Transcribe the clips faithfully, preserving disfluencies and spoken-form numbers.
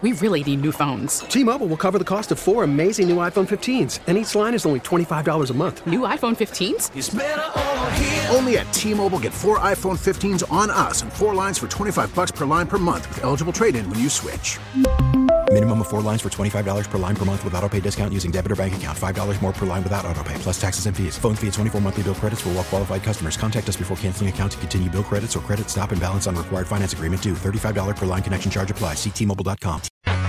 we really need new phones. T-Mobile will cover the cost of four amazing new iPhone fifteens, and each line is only twenty-five dollars a month. New iPhone fifteens? It's better over here. Only at T-Mobile, get four iPhone fifteens on us and four lines for twenty-five dollars per line per month with eligible trade-in when you switch. Minimum of four lines for twenty-five dollars per line per month with autopay discount using debit or bank account. five dollars more per line without autopay, plus taxes and fees. Phone fee at twenty-four monthly bill credits for well-qualified customers. Contact us before canceling account to continue bill credits or credit stop and balance on required finance agreement due. thirty-five dollars per line connection charge applies. See T Mobile dot com.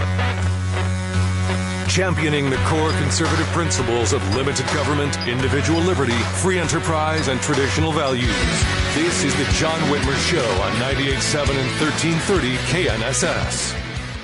Championing the core conservative principles of limited government, individual liberty, free enterprise, and traditional values. This is the John Whitmer Show on ninety-eight point seven and thirteen thirty K N S S.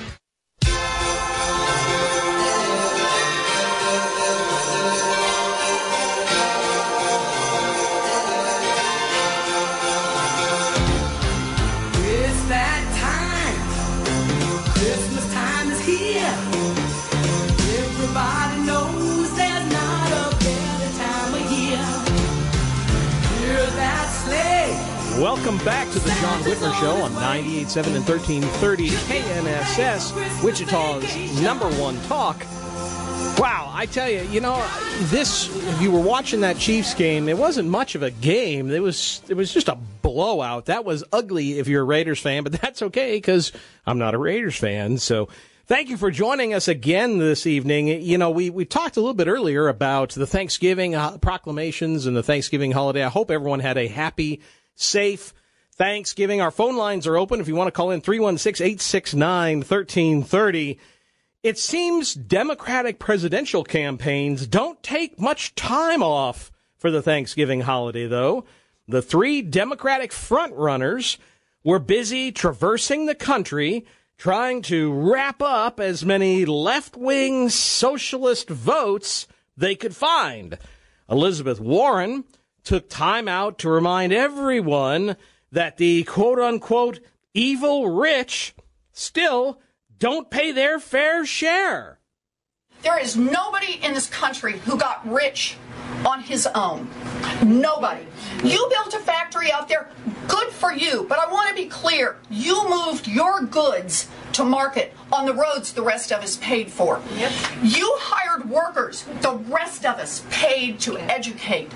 Welcome back to the John Whitmer Show on ninety-eight point seven and thirteen thirty K N S S, Wichita's number one talk. Wow, I tell you, you know, this, if you were watching that Chiefs game, it wasn't much of a game. It was it was just a blowout. That was ugly if you're a Raiders fan, but that's okay because I'm not a Raiders fan. So thank you for joining us again this evening. You know, we, we talked a little bit earlier about the Thanksgiving uh, proclamations and the Thanksgiving holiday. I hope everyone had a happy, safe Thanksgiving. Our phone lines are open if you want to call in, three one six, eight six nine, one three three zero. It seems Democratic presidential campaigns don't take much time off for the Thanksgiving holiday, though. The three Democratic frontrunners were busy traversing the country trying to wrap up as many left-wing socialist votes they could find. Elizabeth Warren took time out to remind everyone that the quote-unquote evil rich still don't pay their fair share. There is nobody in this country who got rich on his own. Nobody. You built a factory out there, good for you, but I want to be clear. You moved your goods to market on the roads the rest of us paid for. Yep. You hired workers the rest of us paid to educate.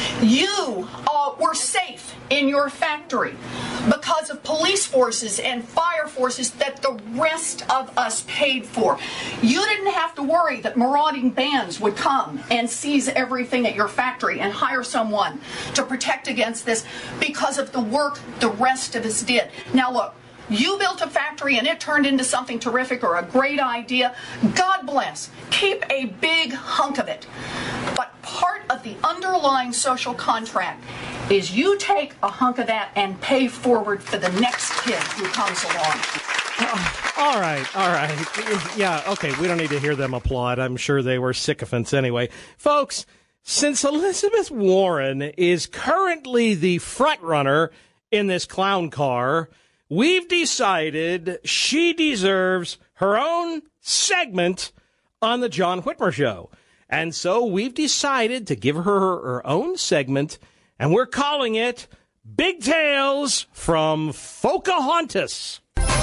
You uh, were safe in your factory because of police forces and fire forces that the rest of us paid for. You didn't have to worry that marauding bands would come and seize everything at your factory and hire someone to protect against this because of the work the rest of us did. Now look, you built a factory and it turned into something terrific or a great idea. God bless. Keep a big hunk of it. But part of the underlying social contract is you take a hunk of that and pay forward for the next kid who comes along. Uh, all right, all right. Yeah, okay, we don't need to hear them applaud. I'm sure they were sycophants anyway. Folks, since Elizabeth Warren is currently the front runner in this clown car, we've decided she deserves her own segment on the John Whitmer Show. And so we've decided to give her her own segment, and we're calling it Big Tales from Pocahontas.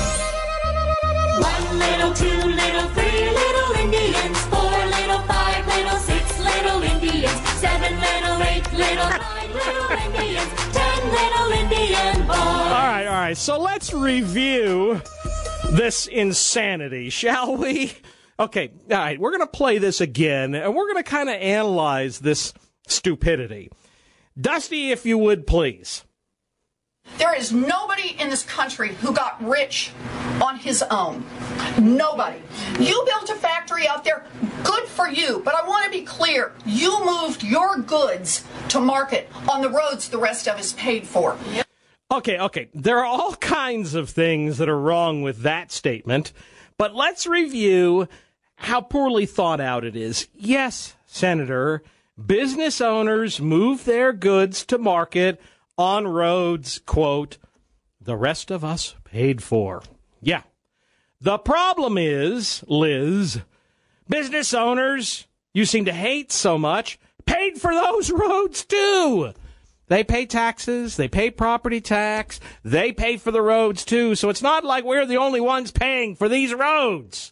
One little, two little, three little Indians, four little, five little, six little Indians, seven little, eight little, nine little Indians, ten little Indian boys. All right, all right. So let's review this insanity, shall we? Okay, all right. We're going to play this again, and we're going to kind of analyze this stupidity. Dusty, if you would, please. There is nobody in this country who got rich on his own. Nobody. You built a factory out there, good for you, but I want to be clear. You moved your goods to market on the roads the rest of us paid for. Okay, okay. There are all kinds of things that are wrong with that statement, but let's review how poorly thought out it is. Yes, Senator, business owners move their goods to market on roads, quote, the rest of us paid for. Yeah. The problem is, Liz, business owners you seem to hate so much paid for those roads too. They pay taxes. They pay property tax. They pay for the roads, too. So it's not like we're the only ones paying for these roads.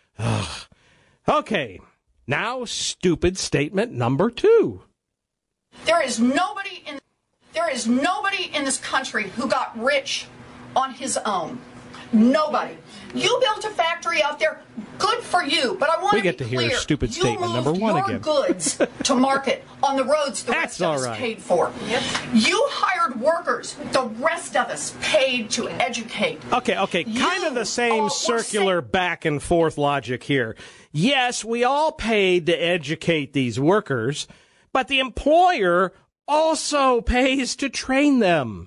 Okay. Now, stupid statement number two. There is nobody in there is nobody in this country who got rich on his own. Nobody. You built a factory out there, good for you. But I want we to get be to clear. hear stupid you statement number one your again. goods to market on the roads the That's rest of all us right. paid for. Yep. You hired workers the rest of us paid to educate. Okay, okay, You kind of the same all were circular back and forth logic here. Yes, we all paid to educate these workers, but the employer also pays to train them.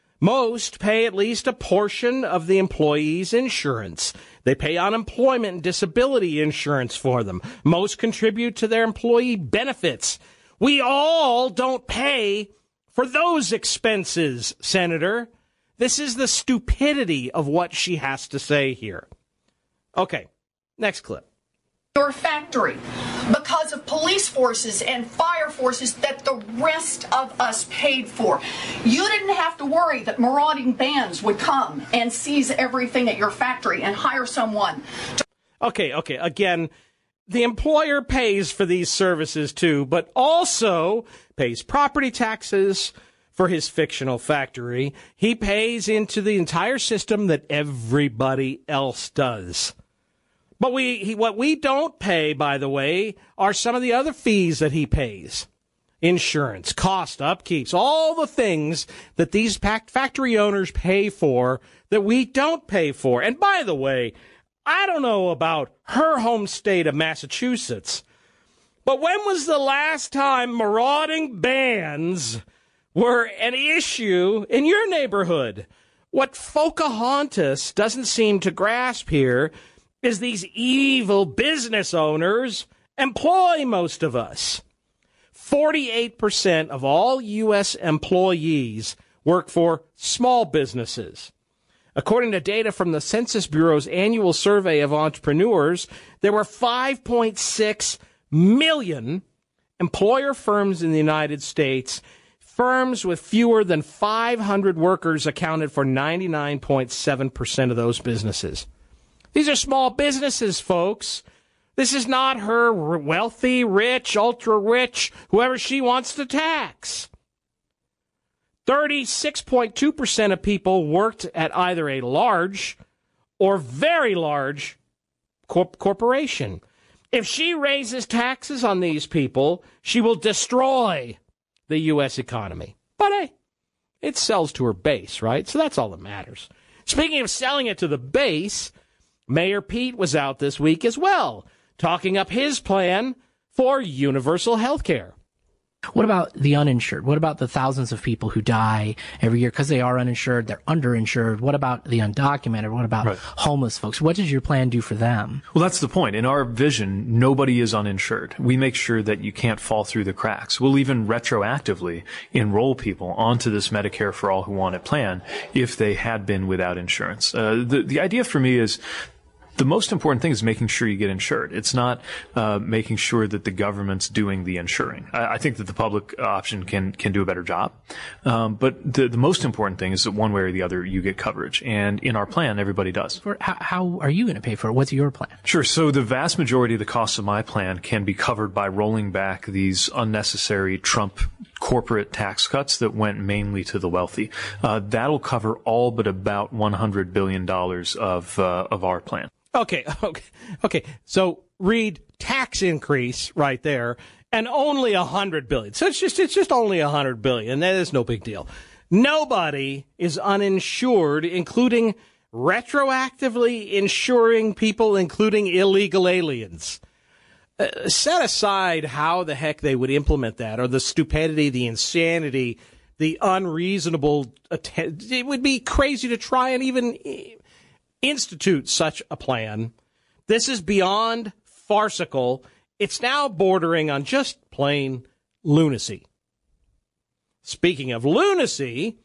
Most pay at least a portion of the employee's insurance. They pay unemployment and disability insurance for them. Most contribute to their employee benefits. We all don't pay for those expenses, Senator. This is the stupidity of what she has to say here. Okay, next clip. Your factory because of police forces and fire forces that the rest of us paid for. You didn't have to worry that marauding bands would come and seize everything at your factory and hire someone to Okay, okay, again, the employer pays for these services too, but also pays property taxes for his fictional factory. He pays into the entire system that everybody else does. But we, he, what we don't pay, by the way, are some of the other fees that he pays. Insurance, cost, upkeeps, all the things that these factory owners pay for that we don't pay for. And by the way, I don't know about her home state of Massachusetts, but when was the last time marauding bands were an issue in your neighborhood? What Pocahontas doesn't seem to grasp here is these evil business owners employ most of us. forty-eight percent of all U S employees work for small businesses. According to data from the Census Bureau's annual survey of entrepreneurs, there were five point six million employer firms in the United States. Firms with fewer than five hundred workers accounted for ninety-nine point seven percent of those businesses. These are small businesses, folks. This is not her wealthy, rich, ultra-rich, whoever she wants to tax. thirty-six point two percent of people worked at either a large or very large corp- corporation. If she raises taxes on these people, she will destroy the U S economy. But hey, it sells to her base, right? So that's all that matters. Speaking of selling it to the base, Mayor Pete was out this week as well, talking up his plan for universal health care. What about the uninsured? What about the thousands of people who die every year because they are uninsured, they're underinsured? What about the undocumented? What about right. homeless folks? What does your plan do for them? Well, that's the point. In our vision, nobody is uninsured. We make sure that you can't fall through the cracks. We'll even retroactively enroll people onto this Medicare for All Who Want It plan if they had been without insurance. Uh, the, the idea for me is the most important thing is making sure you get insured. It's not uh, making sure that the government's doing the insuring. I, I think that the public option can can do a better job. Um, but the, the most important thing is that one way or the other, you get coverage. And in our plan, everybody does. For, how, how are you going to pay for it? What's your plan? Sure. So the vast majority of the costs of my plan can be covered by rolling back these unnecessary Trump corporate tax cuts that went mainly to the wealthy. Uh, that'll cover all but about one hundred billion dollars of uh, of our plan. Okay, okay, okay. So read tax increase right there, and only a hundred billion. So it's just it's just only a hundred billion. That is no big deal. Nobody is uninsured, including retroactively insuring people, including illegal aliens. Uh, set aside how the heck they would implement that, or the stupidity, the insanity, the unreasonable. Att- it would be crazy to try and even institute such a plan. This is beyond farcical. It's now bordering on just plain lunacy. Speaking of lunacy,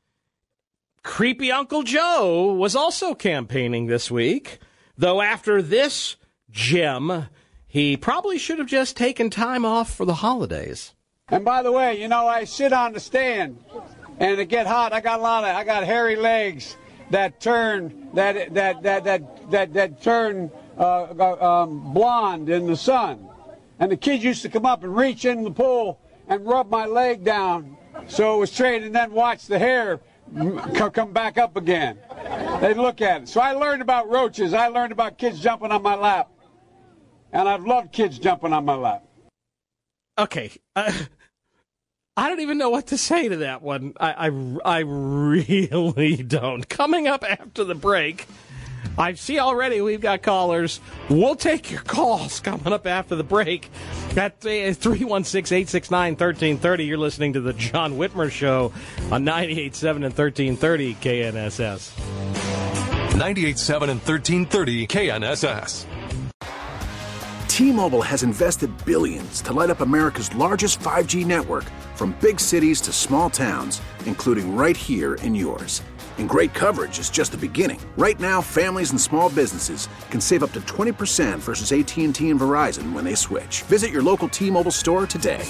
creepy Uncle Joe was also campaigning this week, though after this gem, he probably should have just taken time off for the holidays. And by the way, you know, I sit on the stand, and it get hot. I got a lot of, I got hairy legs that turn, that that that that that that turn uh, um, blonde in the sun. And the kids used to come up and reach in the pool and rub my leg down, so it was straight, and then watch the hair come back up again. They'd look at it. So I learned about roaches. I learned about kids jumping on my lap, and I've loved kids jumping on my lap. Okay. Uh, I don't even know what to say to that one. I, I, I really don't. Coming up after the break, I see already we've got callers. We'll take your calls coming up after the break at three one six, eight six nine, one three three zero. You're listening to the John Whitmer Show on ninety-eight point seven and thirteen thirty K N S S. ninety-eight point seven and thirteen thirty K N S S. T-Mobile has invested billions to light up America's largest five G network, from big cities to small towns, including right here in yours. And great coverage is just the beginning. Right now, families and small businesses can save up to twenty percent versus A T and T and Verizon when they switch. Visit your local T-Mobile store today.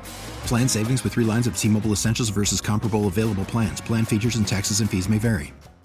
Plan savings with three lines of T-Mobile Essentials versus comparable available plans. Plan features and taxes and fees may vary.